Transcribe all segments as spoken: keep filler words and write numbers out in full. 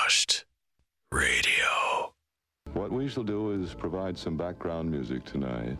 Lost Radio. What we shall do is provide some background music tonight.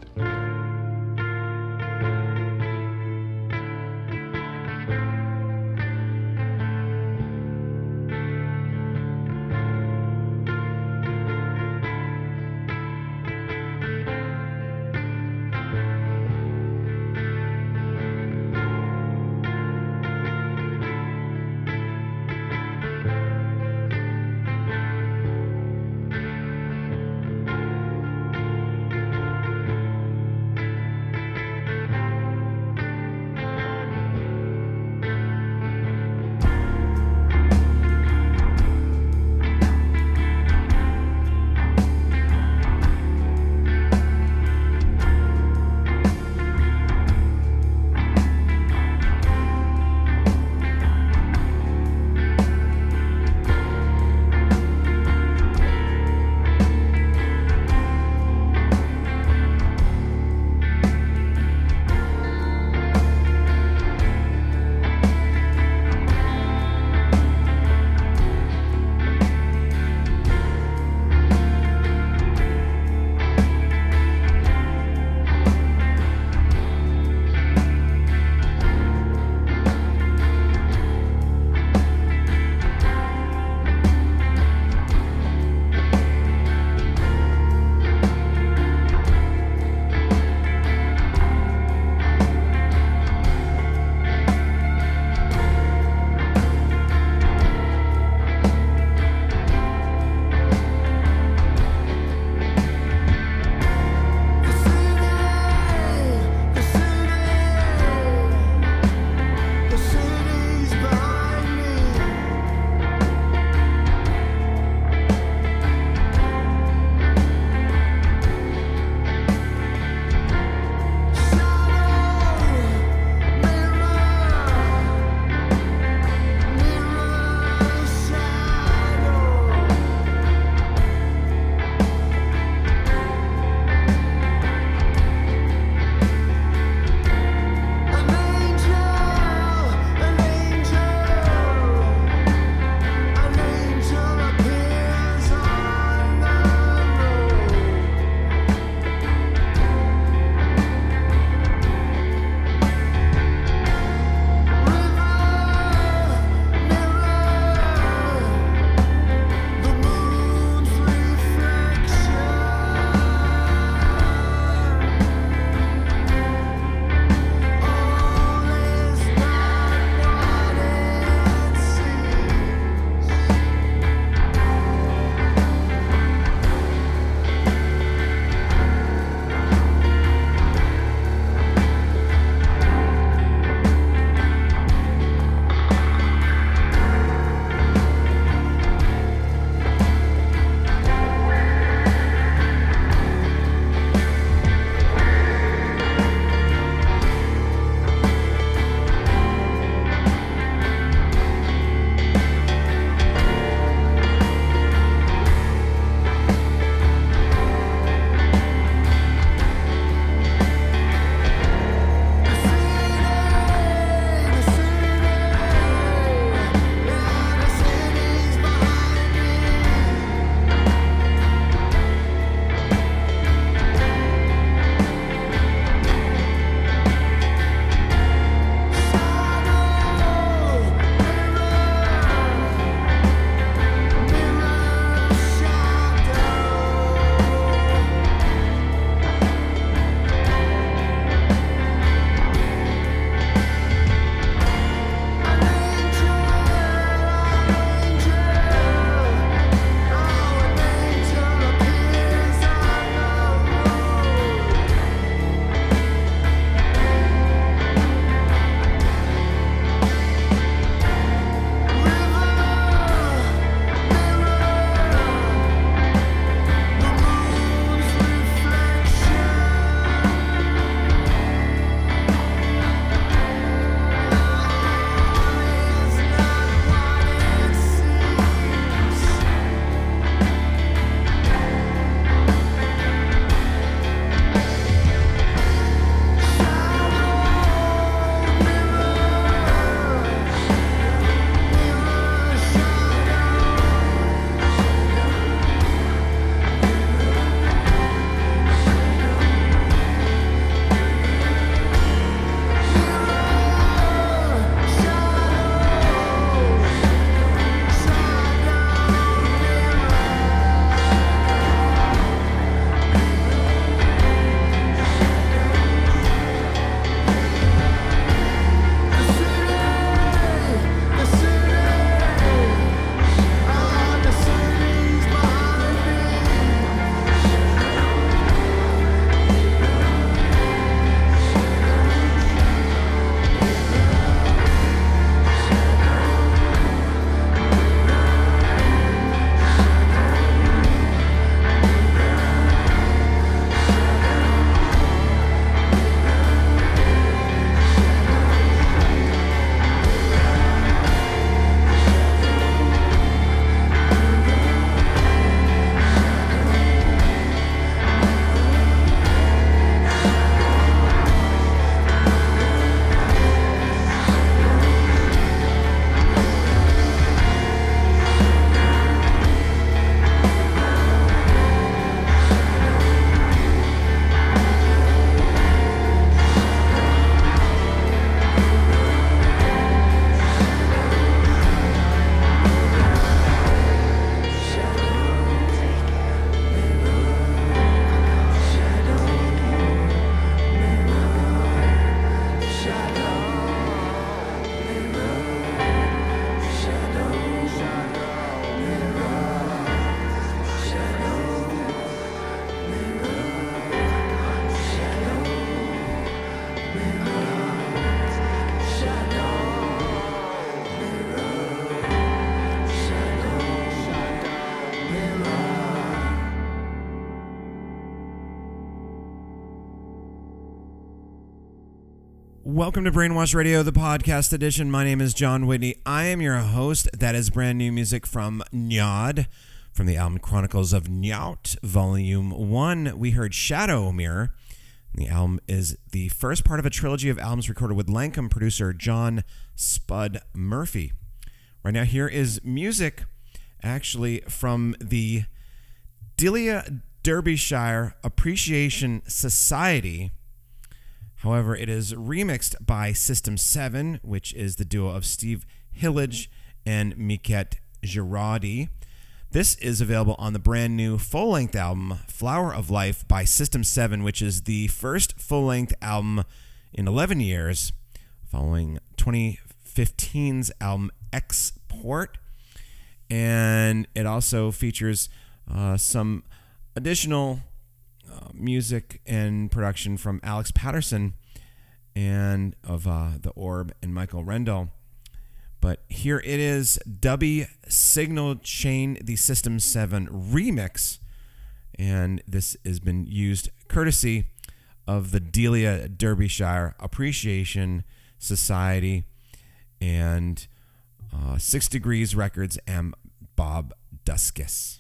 Welcome to Brainwash Radio, the podcast edition. My name is John Whitney. I am your host. That is brand new music from Njod, from the album Chronicles of Njout, Volume one. We heard Shadow Mirror. The album is the first part of a trilogy of albums recorded with Lankum producer John Spud Murphy. Right now, here is music actually from the Delia Derbyshire Appreciation Society. However, it is remixed by System seven, which is the duo of Steve Hillage and Miket Girardi. This is available on the brand new full-length album, Flower of Life by System seven, which is the first full-length album in eleven years, following twenty fifteen's album Export. And it also features uh, some additional uh, music and production from Alex Patterson and of uh, The Orb and Michael Rendell. But here it is, Dubby Signal Chain, the System seven remix. And this has been used courtesy of the Delia Derbyshire Appreciation Society and uh, Six Degrees Records and Bob Duskis.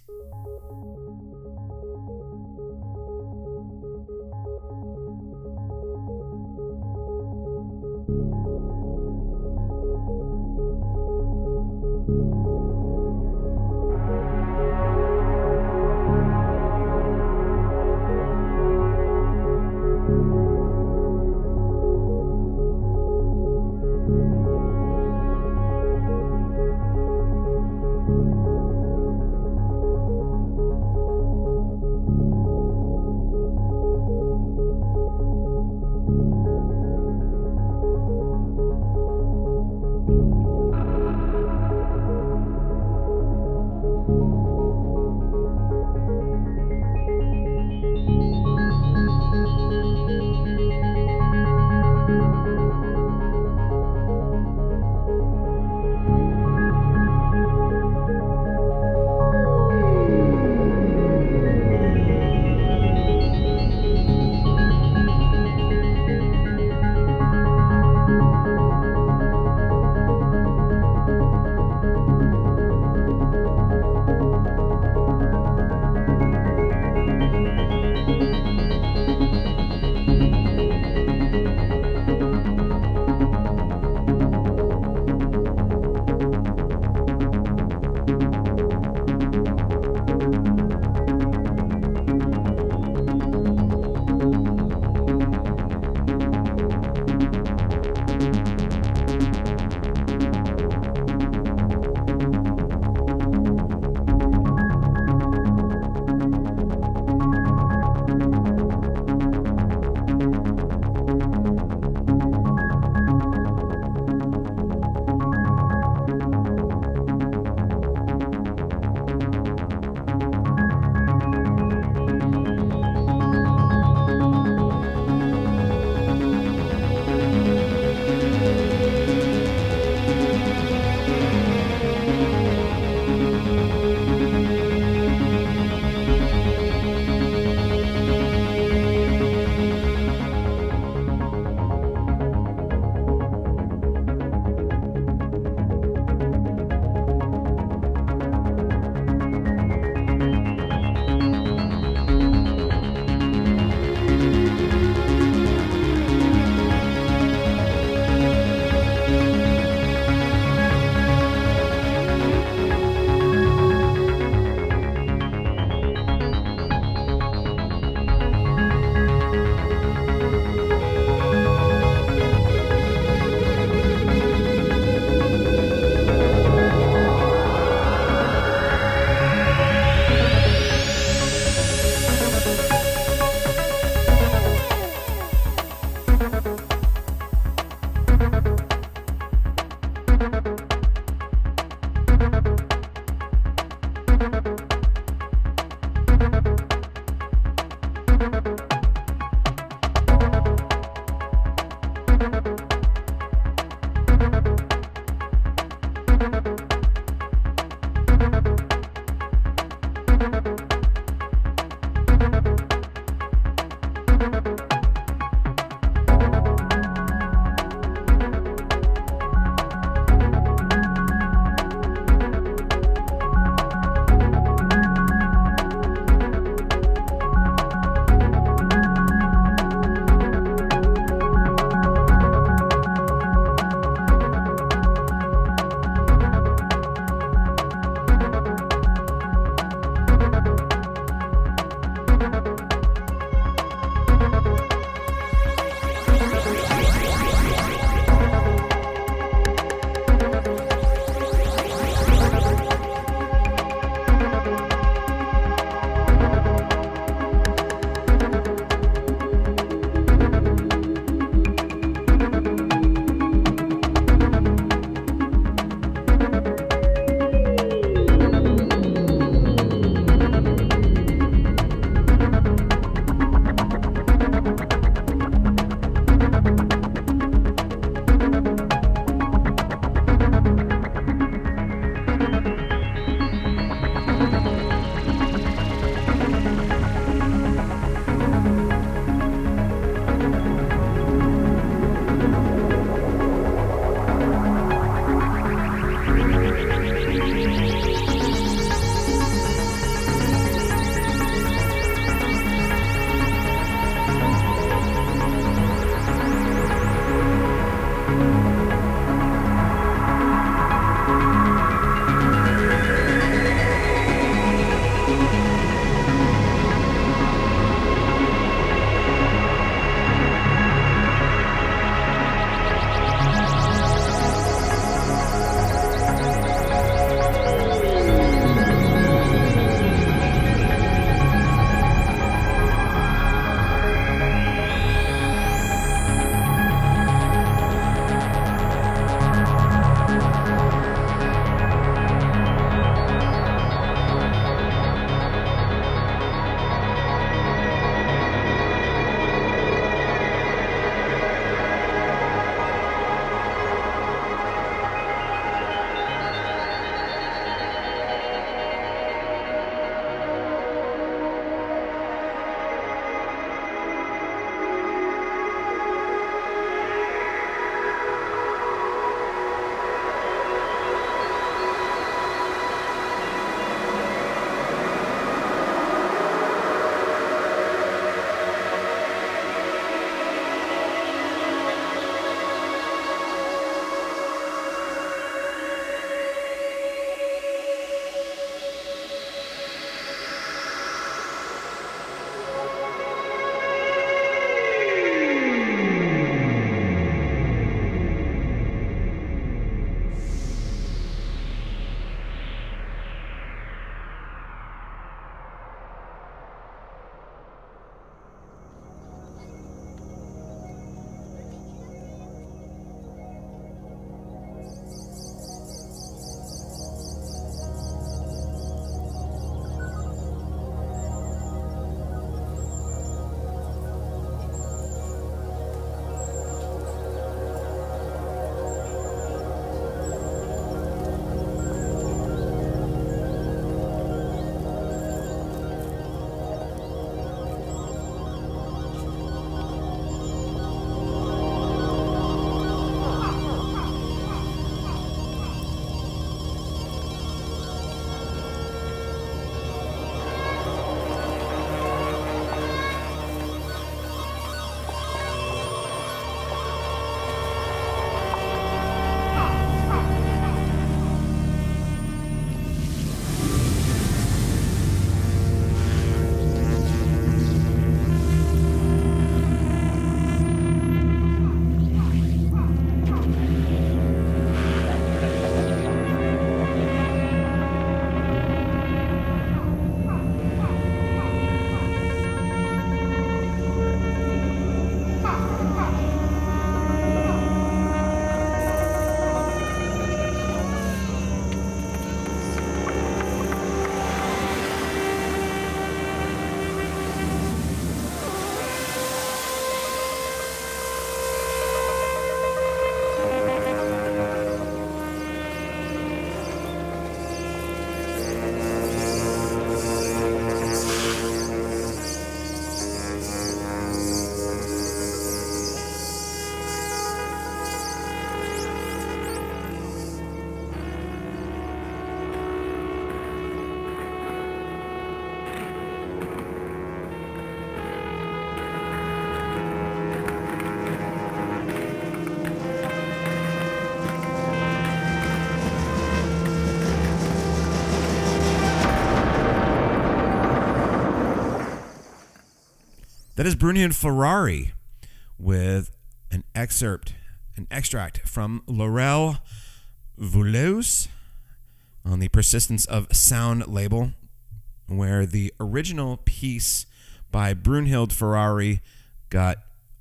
That is Brunhild Ferrari with an excerpt, an extract from Laurel Voulez on the Persistence of Sound label, where the original piece by Brunhild Ferrari got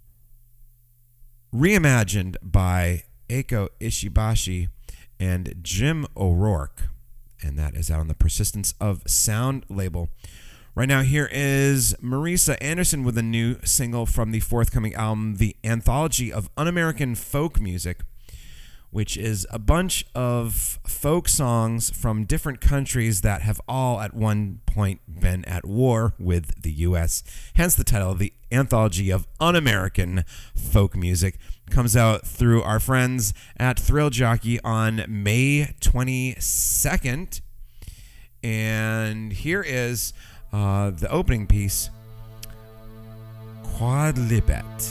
reimagined by Eiko Ishibashi and Jim O'Rourke, and that is out on the Persistence of Sound label. Right now, here is Marisa Anderson with a new single from the forthcoming album, The Anthology of Un-American Folk Music, which is a bunch of folk songs from different countries that have all at one point been at war with the U S. Hence the title, The Anthology of Un-American Folk Music. Comes out through our friends at Thrill Jockey on May twenty-second. And here is uh, the opening piece, Quadlibet.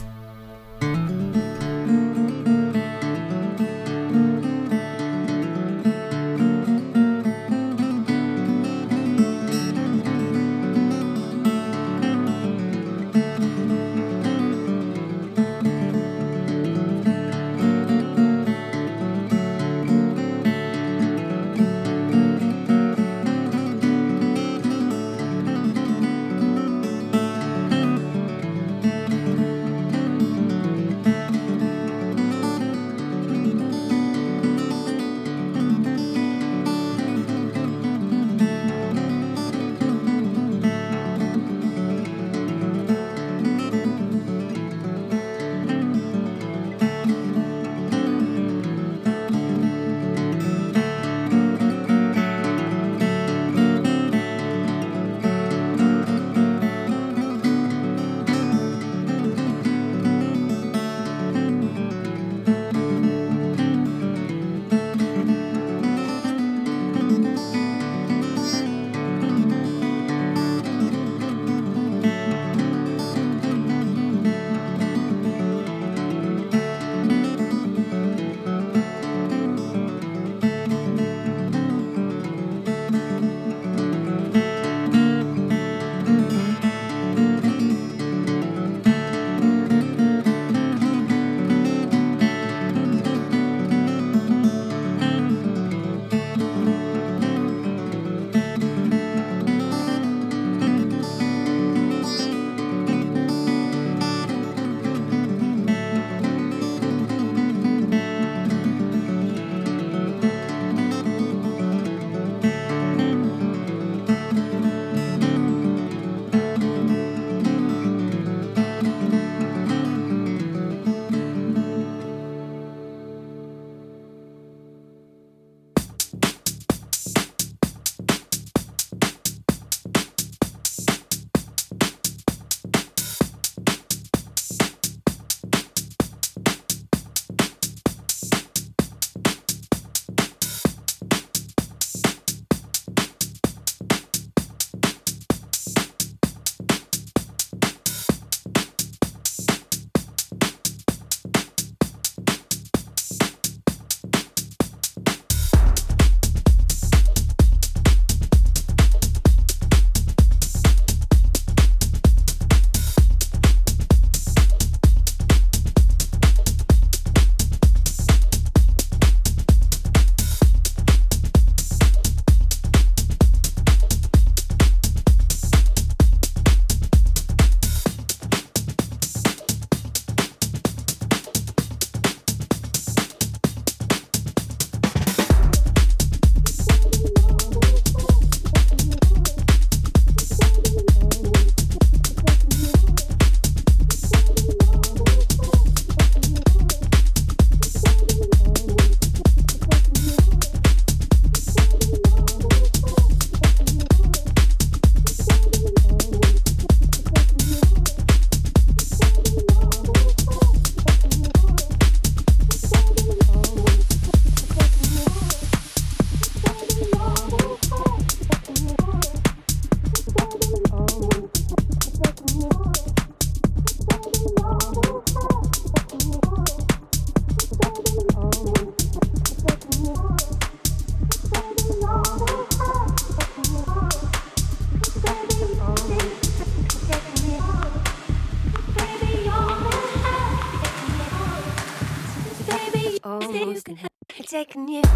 taking you.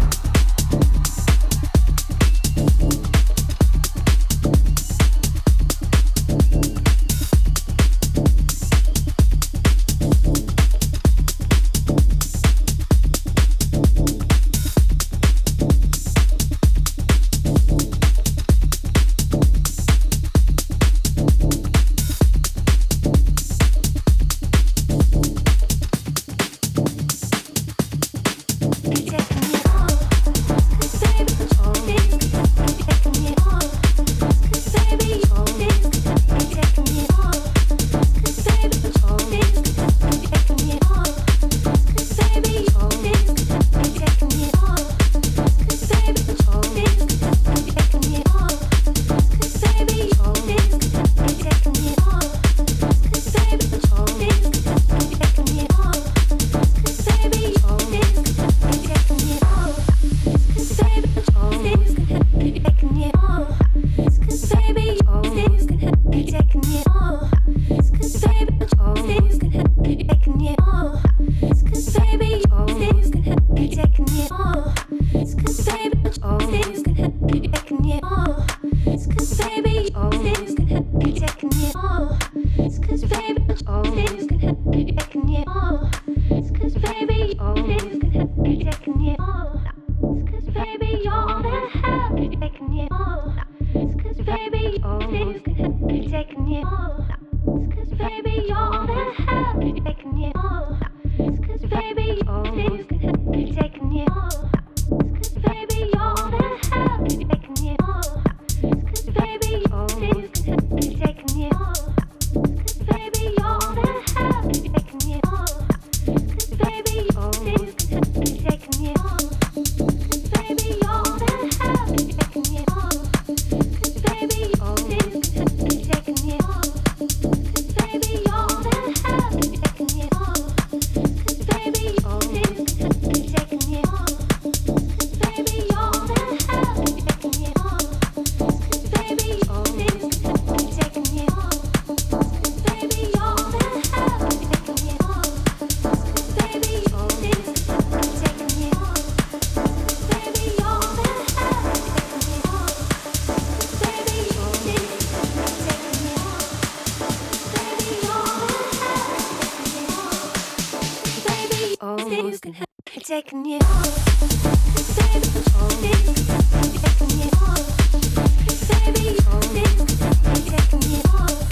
Taking you, baby, taking you, baby, taking you,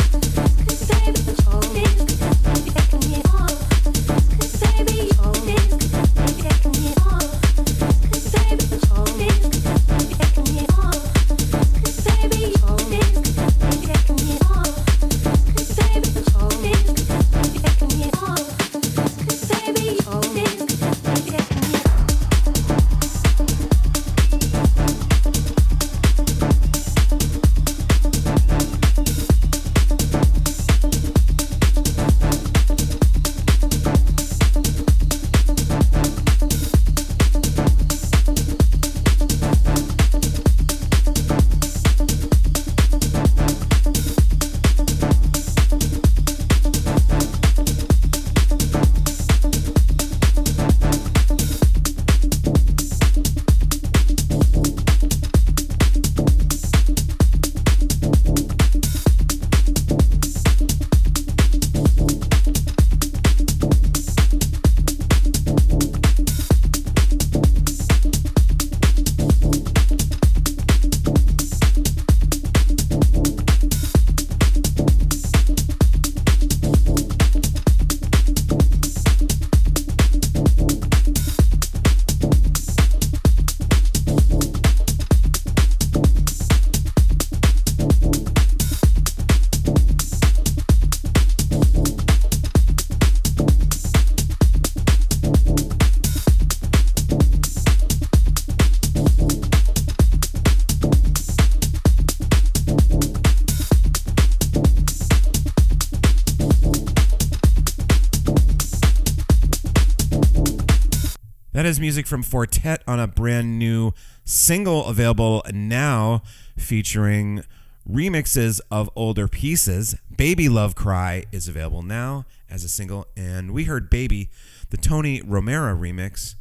That is music from Fortet on a brand new single available now, featuring remixes of older pieces. Baby Love Cry is available now as a single, and we heard Baby, the Tony Romero remix.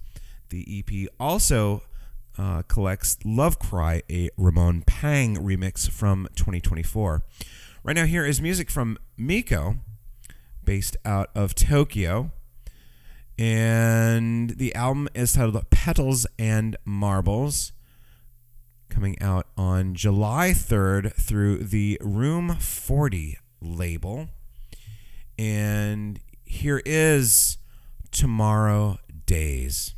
The E P also uh, collects Love Cry, a Ramon Pang remix from twenty twenty-four. Right now, here is music from Miko, based out of Tokyo. And the album is titled Petals and Marbles, coming out on July third through the Room forty label. And here is Tomorrow Days.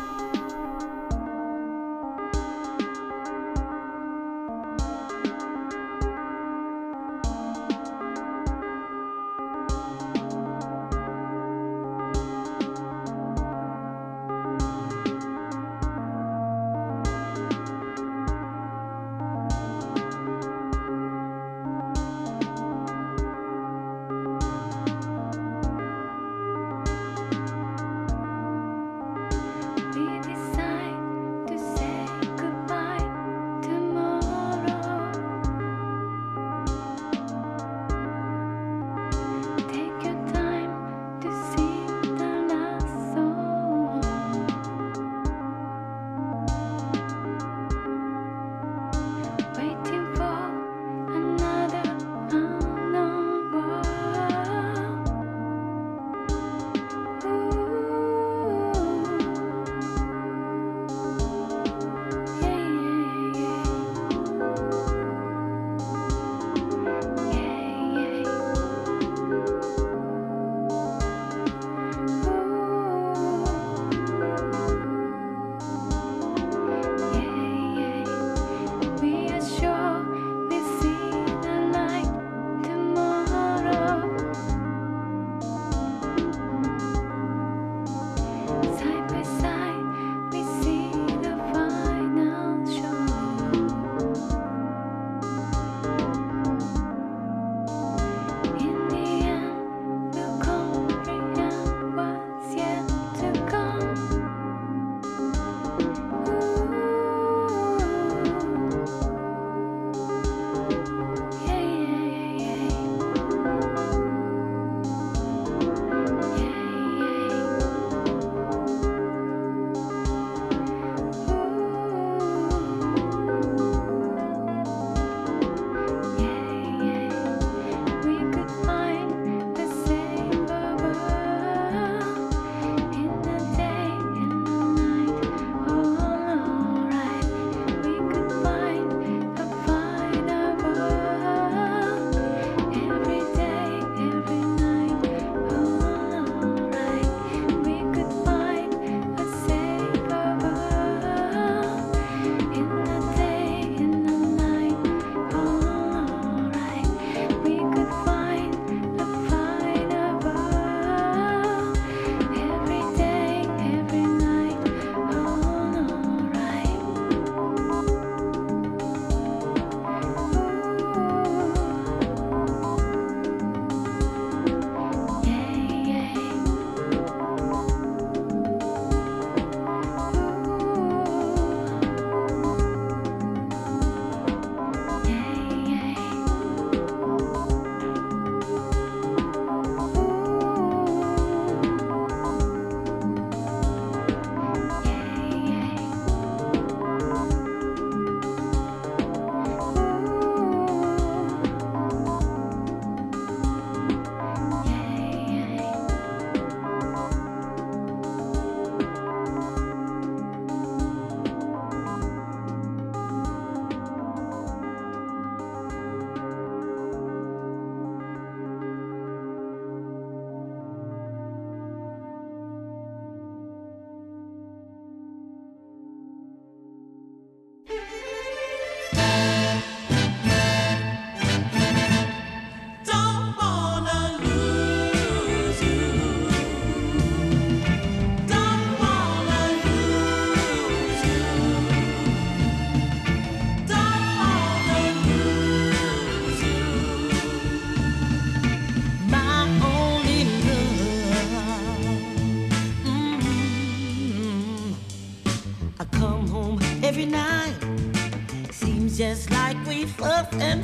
just like we fuss and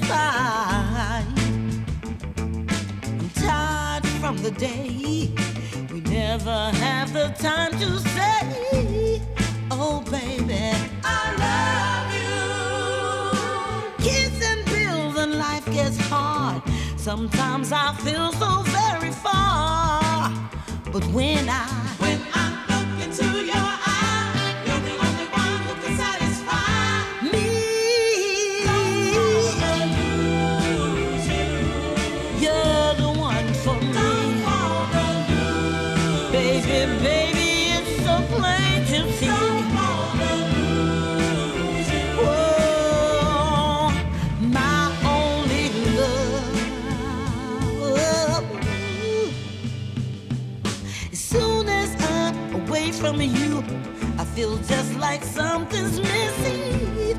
fight. I'm tired from the day we never have the time to say Oh, baby, I love you. Kids and bills and life gets hard. Sometimes I feel so very far. But when I when I look into your eyes, you're the only one who can satisfy me. Don't wanna lose you. You're the one for me. Don't wanna lose baby, you. Baby, it's so plain to see. Don't wanna lose you. Oh, my only love. As soon as I'm away from you, I feel just like something's missing.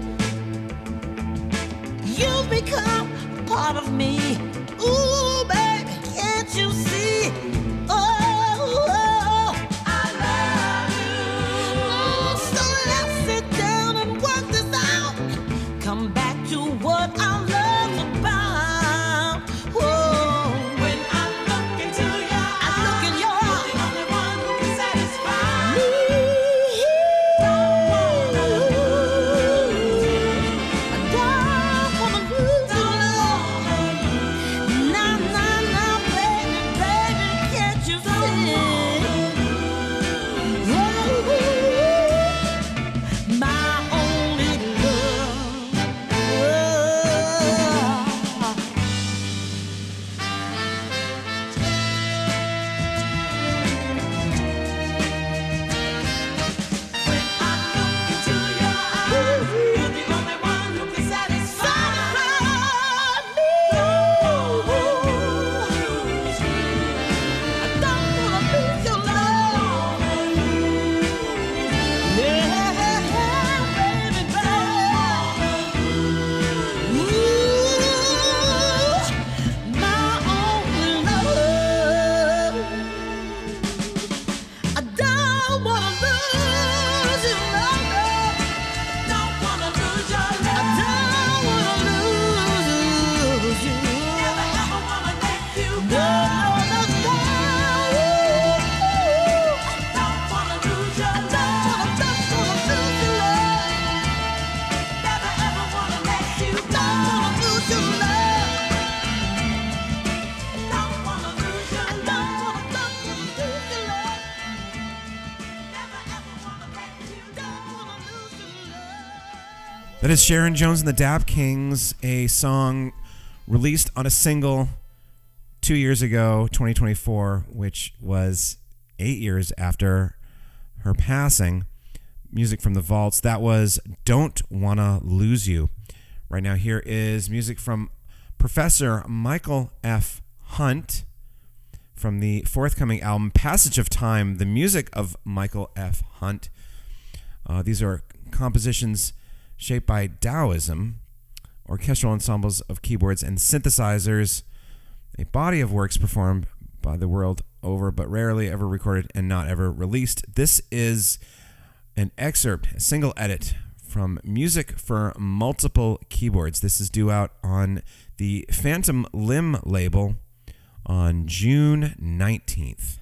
You've become a part of me. Ooh, baby, can't you see? Oh, oh, I love you. Oh, so let's sit down and work this out. Come back to what our love's about. Whoa. When I look into your eyes, I look in your eyes, you're the only one who can satisfy me. Don't wanna lose you. I don't wanna lose you. Nah, nah, nah, baby, baby, can't you see? Oh, my only love. When I look into your eyes, you're the only one who can satisfy me. Don't lose you. I don't wanna lose your love. Yeah, baby, baby. Ooh, my only love. I don't wanna lose you, love. Don't wanna lose your love. I don't wanna lose you. Never ever wanna let you go. No, no, no. I don't wanna lose your love. I don't wanna lose your love. Never ever wanna let you go. Don't wanna lose your love. Don't wanna lose your love. Don't wanna, don't wanna lose your love. Never ever wanna let you go. Don't wanna lose your love. That is Sharon Jones and the Dap Kings, a song released on a single two years ago, twenty twenty-four, which was eight years after her passing. Music from the Vaults. That was Don't Wanna Lose You. Right now, here is music from Professor Michael F. Hunt from the forthcoming album Passage of Time, the music of Michael F. Hunt. Uh, these are compositions shaped by Taoism, orchestral ensembles of keyboards and synthesizers, a body of works performed by the world over but rarely ever recorded and not ever released. This is an excerpt, a single edit from Music for Multiple Keyboards. This is due out on the Phantom Limb label on June nineteenth.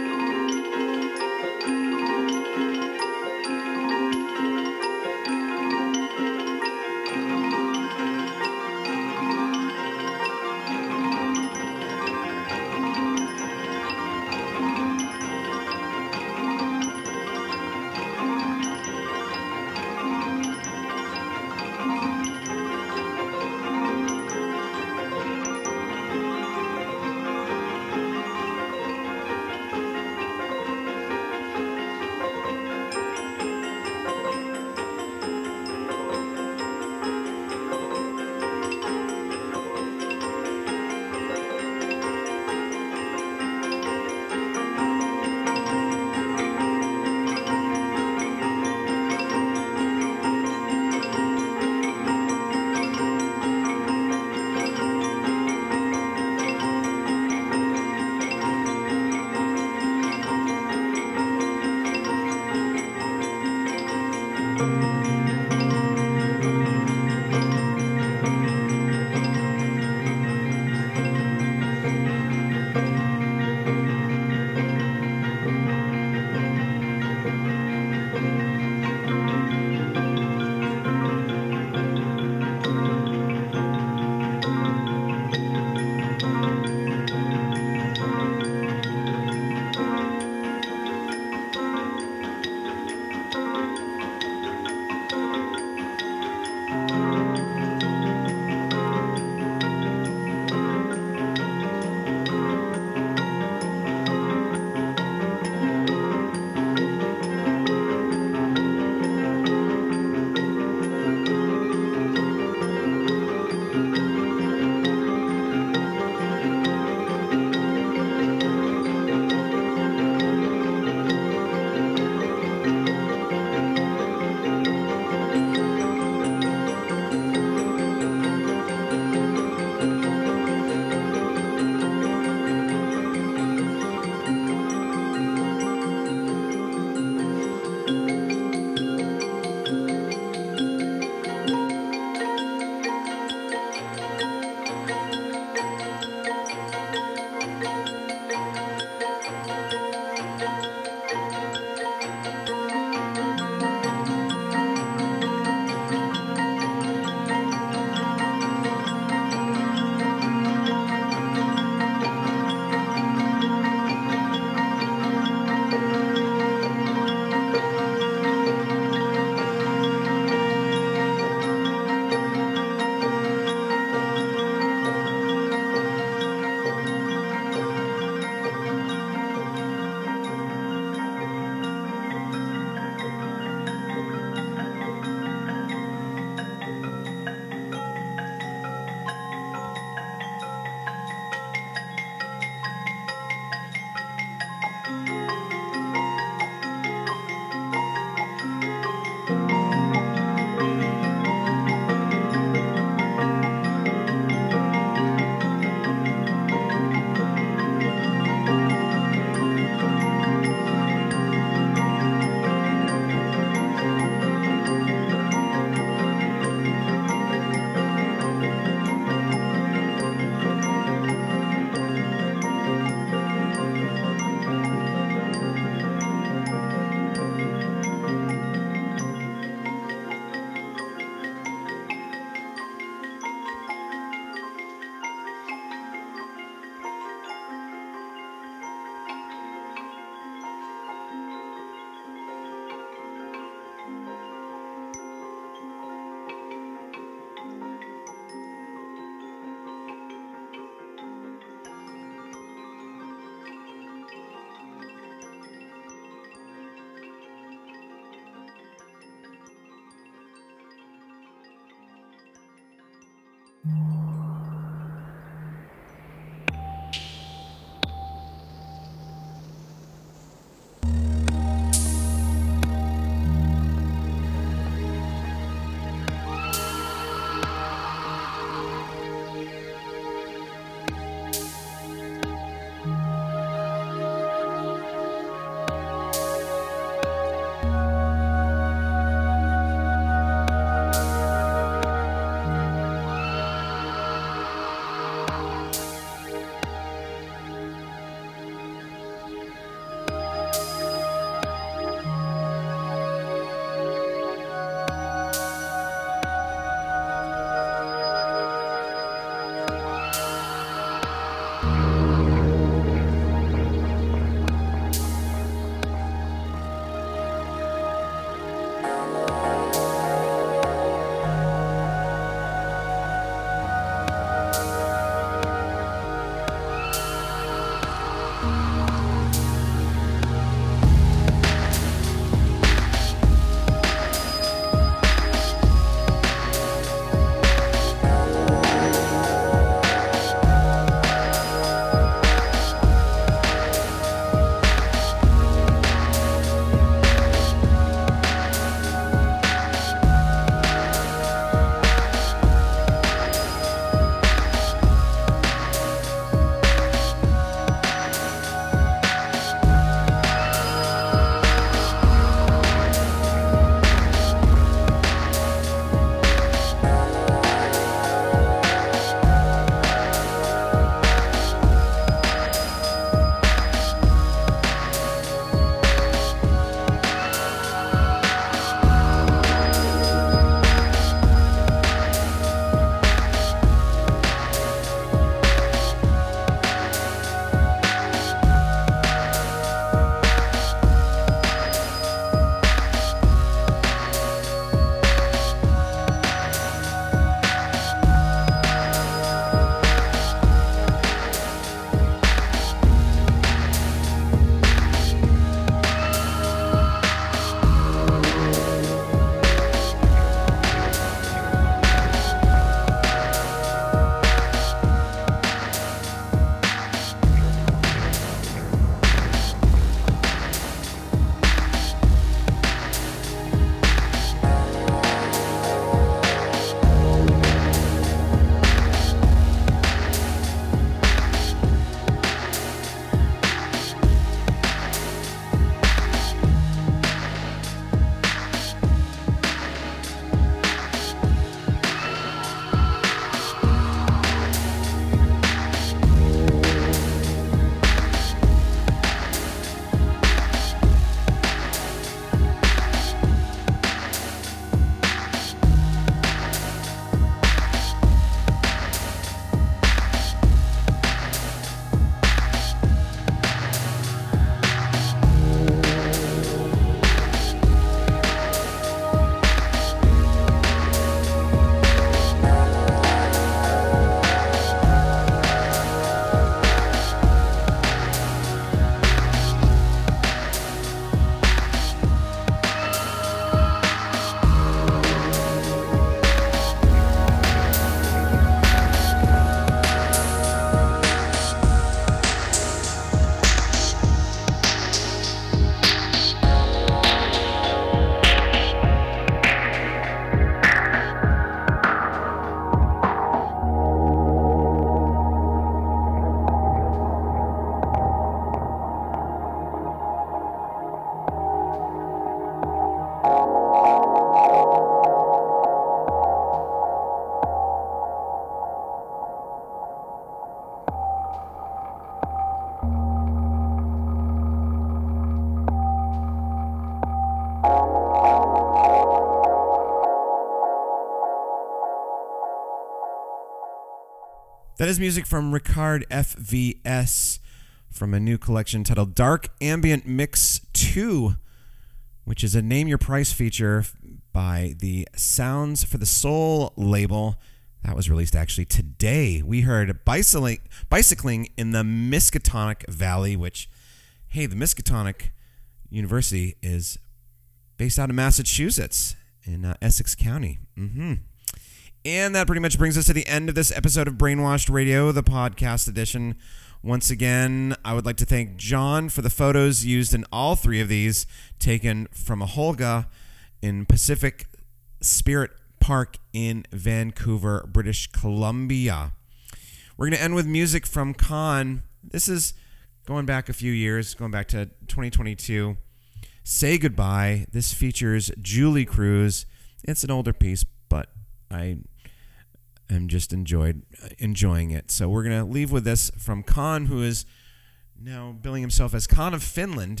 That is music from Ricard F V S from a new collection titled Dark Ambient Mix two, which is a Name Your Price feature by the Sounds for the Soul label. That was released actually today. We heard Bicycling, bicycling in the Miskatonic Valley, which, hey, the Miskatonic University is based out of Massachusetts in uh, Essex County. Mm-hmm. And that pretty much brings us to the end of this episode of Brainwashed Radio, the podcast edition. Once again, I would like to thank John for the photos used in all three of these, taken from a Holga in Pacific Spirit Park in Vancouver, British Columbia. We're going to end with music from Khan. This is going back a few years, going back to twenty twenty-two. Say Goodbye. This features Julie Cruz. It's an older piece, but I am just enjoyed enjoying it. So we're going to leave with this from Khan, who is now billing himself as Khan of Finland.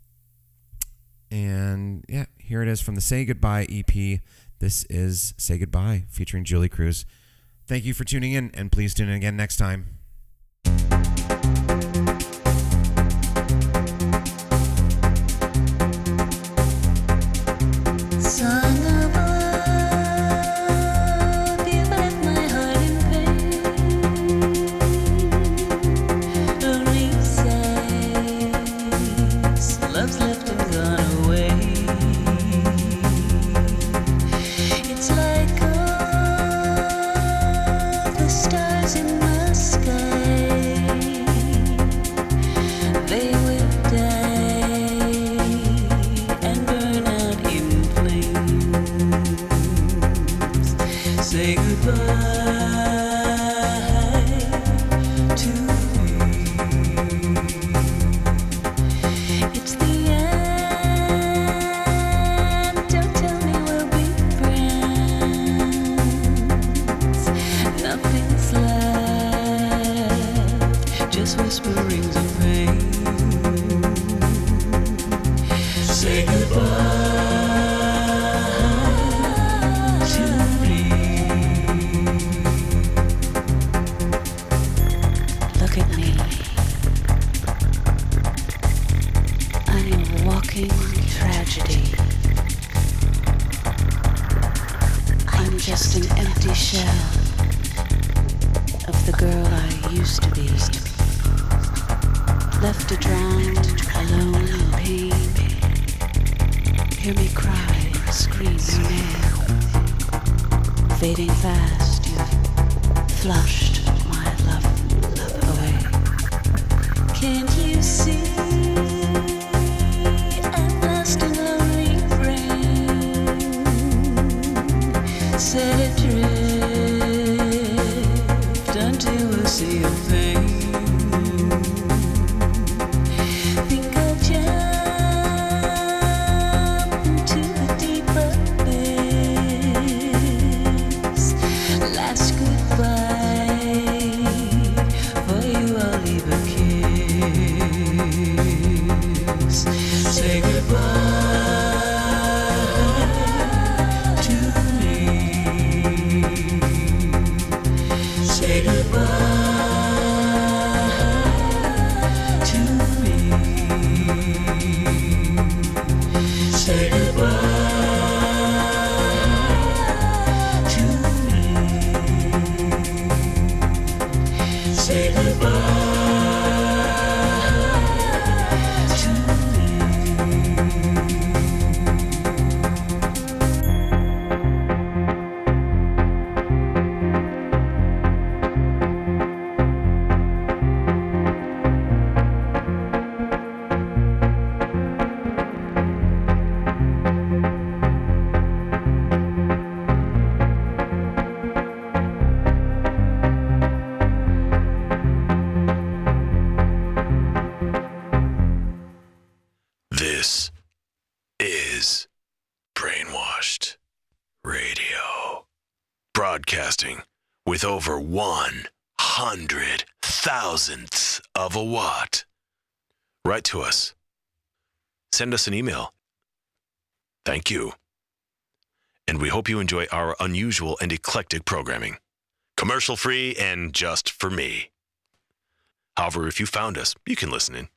And yeah, here it is from the Say Goodbye E P. This is Say Goodbye featuring Julie Cruz. Thank you for tuning in, and please tune in again next time. Broadcasting with over one hundred thousandths of a watt. Write to us. Send us an email. Thank you. And we hope you enjoy our unusual and eclectic programming. Commercial free and just for me. However, if you found us, you can listen in.